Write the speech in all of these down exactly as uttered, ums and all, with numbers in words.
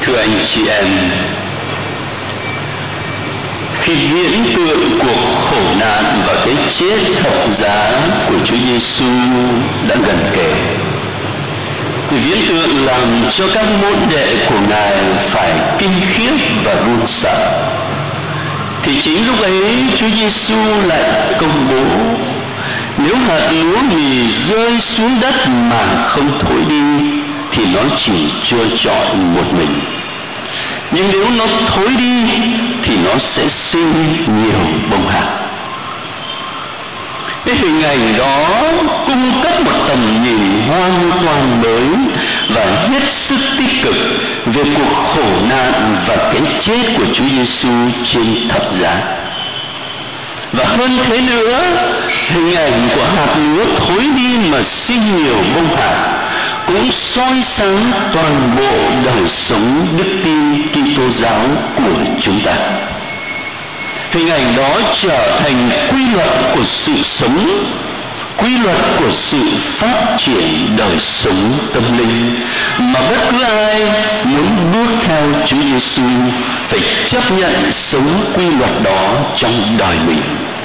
Thưa anh chị em, khi viễn tượng cuộc khổ nạn và cái chết thập giá của Chúa Giêsu đã gần kề, thì viễn tượng làm cho các môn đệ của Ngài phải kinh khiếp và run sợ. Thì chính lúc ấy Chúa Giêsu lại công bố: nếu hạt lúa mì rơi xuống đất mà không thối đi thì nó chỉ trơ trọi một mình, nhưng nếu nó thối đi thì nó sẽ sinh nhiều bông hạt. Cái hình ảnh đó cung cấp một tầm nhìn hoàn toàn mới và hết sức tích cực về cuộc khổ nạn và cái chết của Chúa Giêsu trên thập giá. Và hơn thế nữa, hình ảnh của hạt lúa thối đi mà sinh nhiều bông hạt cũng soi sáng toàn bộ đời sống đức tin Kitô giáo của chúng ta. Hình ảnh đó trở thành quy luật của sự sống, quy luật của sự phát triển đời sống tâm linh mà bất cứ ai muốn bước theo Chúa Giêsu phải chấp nhận sống quy luật đó trong đời mình.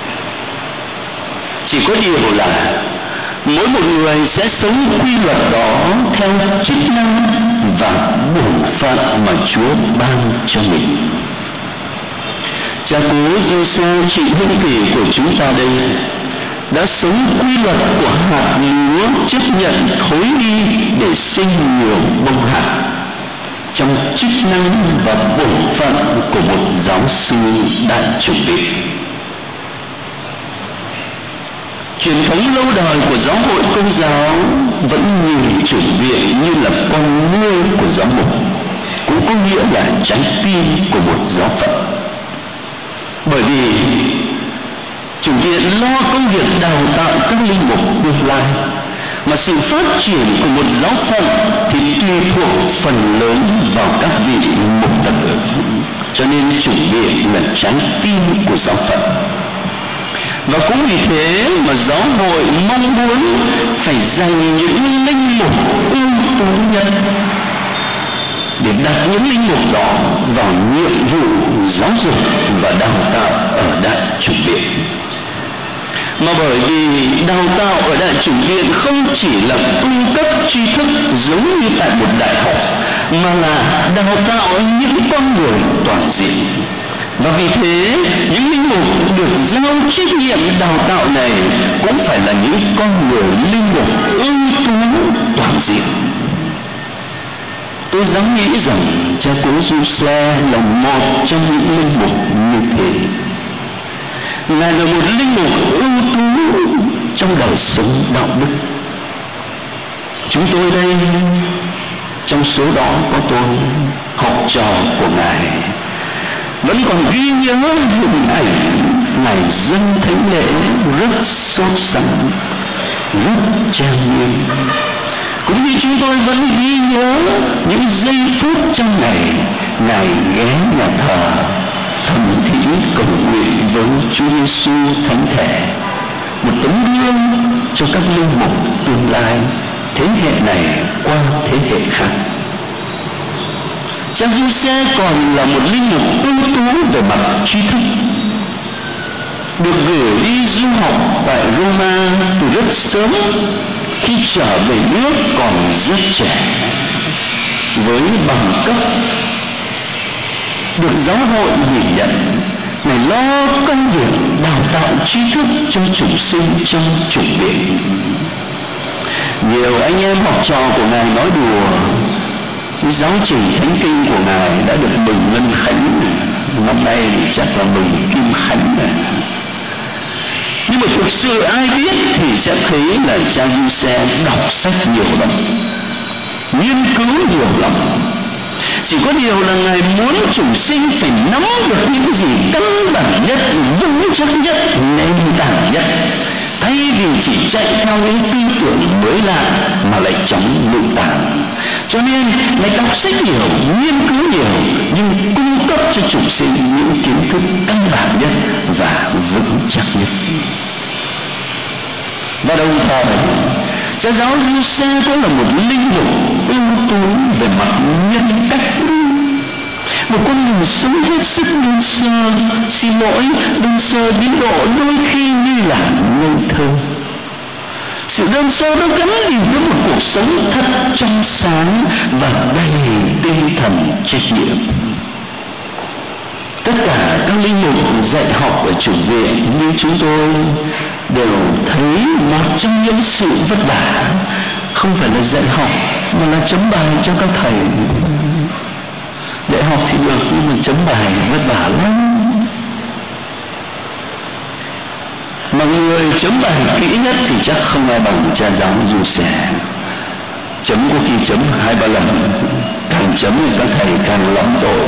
Chỉ có điều là mỗi một người sẽ sống quy luật đó theo chức năng và bổn phận mà Chúa ban cho mình. Cha cố Giuse, chị hương tỷ của chúng ta đây, đã sống quy luật của hạt lúa chấp nhận thối đi để sinh nhiều bông hạt trong chức năng và bổn phận của một giáo sư đại chủ viện. Truyền thống lâu đời của giáo hội Công giáo vẫn nhìn chủ viện như là con nuôi của giáo mục, cũng có nghĩa là trái tim của một giáo phận. Bởi vì chủ viện lo công việc đào tạo các linh mục tương lai, mà sự phát triển của một giáo phận thì tùy thuộc phần lớn vào các vị mục đặc biệt. Cho nên chủ viện là trái tim của giáo phận. Và cũng vì thế mà giáo hội mong muốn phải dành những linh mục ưu tú nhất để đặt những linh mục đó vào nhiệm vụ giáo dục và đào tạo ở đại chủng viện. Mà bởi vì đào tạo ở đại chủng viện không chỉ là cung cấp tri thức giống như tại một đại học, mà là đào tạo những con người toàn diện. Và vì thế, những linh mục được giao trách nhiệm đào tạo này cũng phải là những con người linh mục ưu tú toàn diện. Tôi dám nghĩ rằng cha cố Giuse là một trong những linh mục như thế. Ngài là một linh mục ưu tú trong đời sống đạo đức. Chúng tôi đây, trong số đó có tôi, học trò của Ngài, vẫn còn ghi nhớ hình ảnh Ngài dâng thánh lễ rất sốt sắng, rất trang nghiêm. Cũng như chúng tôi vẫn ghi nhớ những giây phút trong ngày Ngài ghé nhà thờ thầm thỉ cầu nguyện với Chúa Giêsu thánh thể, một tấm gương cho các linh mục tương lai thế hệ này qua thế hệ khác. Cha Giuse còn là một linh mục ưu tú về mặt tri thức, được gửi đi du học tại Roma từ rất sớm, khi trở về nước còn rất trẻ, với bằng cấp được giáo hội nhìn nhận. Ngài lo công việc đào tạo tri thức cho chủng sinh trong chủng viện. Nhiều anh em học trò của Ngài nói đùa, giáo trình thánh kinh của Ngài đã được mừng ngân khánh, năm nay thì chắc là mừng kim khánh này. Nhưng mà thực sự ai biết thì sẽ thấy là cha Giuse đọc sách nhiều lắm, nghiên cứu nhiều lắm. Chỉ có điều là Ngài muốn chủng sinh phải nắm được những gì căn bản nhất, vững chắc nhất, nền tảng nhất, thay vì chỉ chạy theo những tư tưởng mới lạ mà lại chống nội tạng. Cho nên Ngài đọc sách nhiều, nghiên cứu nhiều, nhưng cung cấp cho chủng sinh những kiến thức căn bản nhất và vững chắc nhất. Và đồng thời, cha giáo Giuse cũng là một linh mục ưu tú về mặt nhân cách. một con đường sống hết sức đơn sơ. Xin lỗi, đơn sơ đến độ đôi khi như là ngây thơ. Sự đơn sơ đó gắn liền với một cuộc sống thật trong sáng và đầy tinh thần trách nhiệm. Tất cả các linh mục dạy học ở chủng viện như chúng tôi đều thấy một trong những sự vất vả không phải là dạy học mà là chấm bài cho các thầy. Dạy học thì được nhưng mà chấm bài vất vả lắm. Mà người chấm bài kỹ nhất thì chắc không ai bằng cha giáo Du Xe. Chấm có khi chấm hai ba lần, càng chấm thì các thầy càng lắm tội.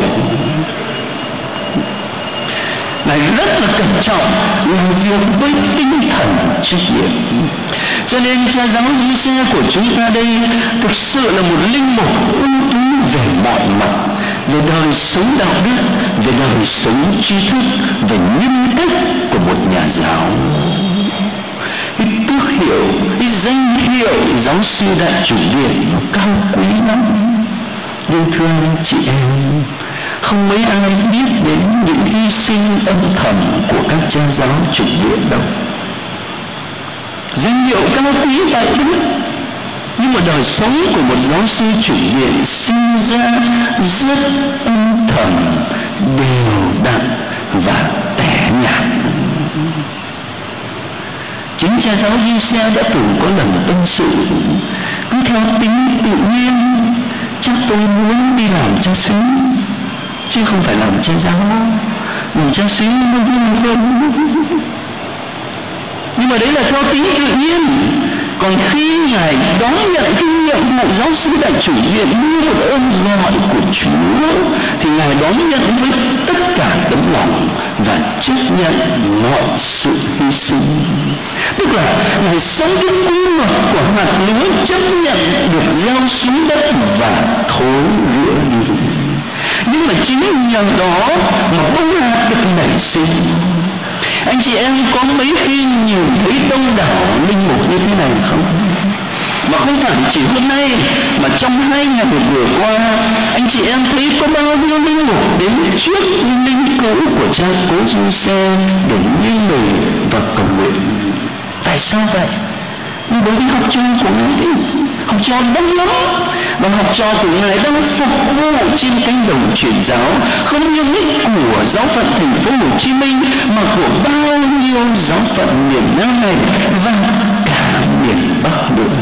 Ngài rất là cẩn trọng làm việc với tinh thần trách nhiệm. Cho nên cha giáo Du Xe của chúng ta đây thực sự là một linh mục ưu tú về mọi mặt, về đời sống đạo đức, về đời sống tri thức, về nhân cách của một nhà giáo. Cái tước hiệu, cái danh hiệu giáo sư đại chủ viện nó cao quý lắm. Nhưng thưa anh chị em, không mấy ai biết đến những hy sinh âm thầm của các cha giáo chủ viện đâu. Danh hiệu cao quý vậy đó, nhưng mà đời sống của một giáo sư chủ viện sinh ra rất âm thầm, đều đặn và tẻ nhạt. Chính cha giáo Du Xe đã từng có lần tâm sự, cứ theo tính tự nhiên chắc tôi muốn đi làm cha xứ chứ không phải làm cha giáo. Làm cha xứ nó vui hơn. Nhưng mà đấy là theo tính tự nhiên. Còn khi Ngài đón nhận cái nhiệm vụ giáo sư đại chủ viện như một ơn gọi của Chúa thì Ngài đón nhận với tất cả tấm lòng và chấp nhận mọi sự hy sinh. Tức là Ngài sống cái quy luật của hạt lúa chấp nhận được gieo xuống đất và thối rữa đi. Nhưng mà chính nhờ đó mà bông hạt được nảy sinh. Anh chị em có mấy khi nhìn thấy đông đảo linh mục như thế này không? Mà không phải chỉ hôm nay, mà trong hai ngày vừa qua, anh chị em thấy có bao nhiêu linh mục đến trước linh cữu của cha cố Du Xe để nghiêng mình và cầu nguyện. Tại sao vậy? Vì bởi vì học trò của Ngài đấy, học trò đông lắm. Và học trò của Ngài đang phục vụ trên cánh đồng truyền giáo, không những của giáo phận thành phố Hồ Chí Minh mà của bao nhiêu giáo phận miền Nam này và cả miền Bắc nữa.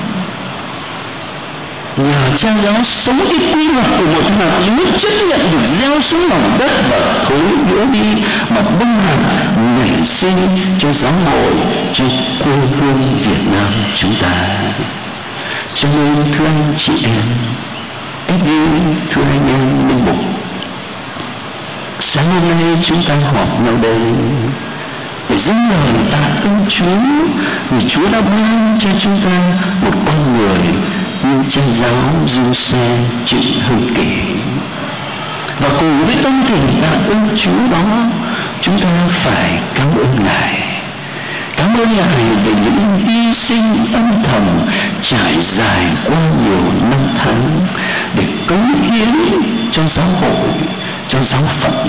Nhờ cha giáo sống cái quy luật của một hạt lúa chấp nhận được gieo xuống lòng đất và thối rữa đi mà bông hạt nảy sinh cho giáo hội, cho quê hương Việt Nam chúng ta. Cho nên thưa anh chị em, các đi thưa anh em linh mục, sáng hôm nay chúng ta họp nhau đây để dâng lời tạ ơn Chúa vì Chúa đã ban cho chúng ta một con người như cha giáo Du Xe Trịnh Hưng Kỳ. Và cùng với tâm tình tạ ơn Chúa đó, chúng ta phải cảm ơn Ngài. Cảm ơn Ngài về những hy sinh âm thầm trải dài qua nhiều năm tháng để cống hiến cho giáo hội, cho giáo phận.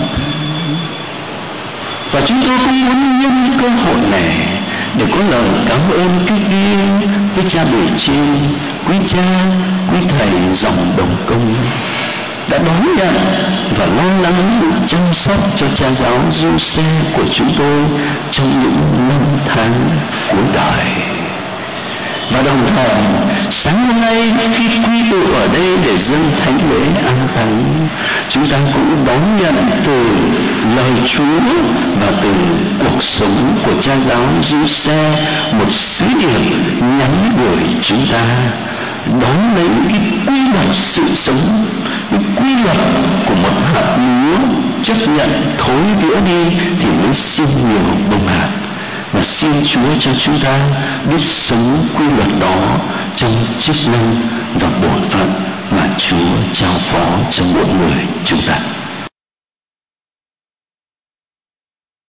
Và chúng tôi cũng muốn nhân cơ hội này để có lời cảm ơn cái riêng với cha bề trên, quý cha, quý thầy dòng Đồng Công đã đón nhận và lo lắng chăm sóc cho cha giáo Du Xe của chúng tôi trong những năm tháng cuối đời. Và đồng thời sáng hôm nay khi quy tụ ở đây để dâng thánh lễ an táng, chúng ta cũng đón nhận từ lời Chúa và từ cuộc sống của cha giáo Du Xe một sứ điệp nhắn gửi chúng ta đón lấy cái quy luật sự sống, cái quy luật của một hạt lúa chấp nhận thối rữa đi thì mới sinh nhiều bông hạt. Và xin Chúa cho chúng ta biết sống quy luật đó trong chức năng và bổn phận mà Chúa trao phó cho mỗi người chúng ta.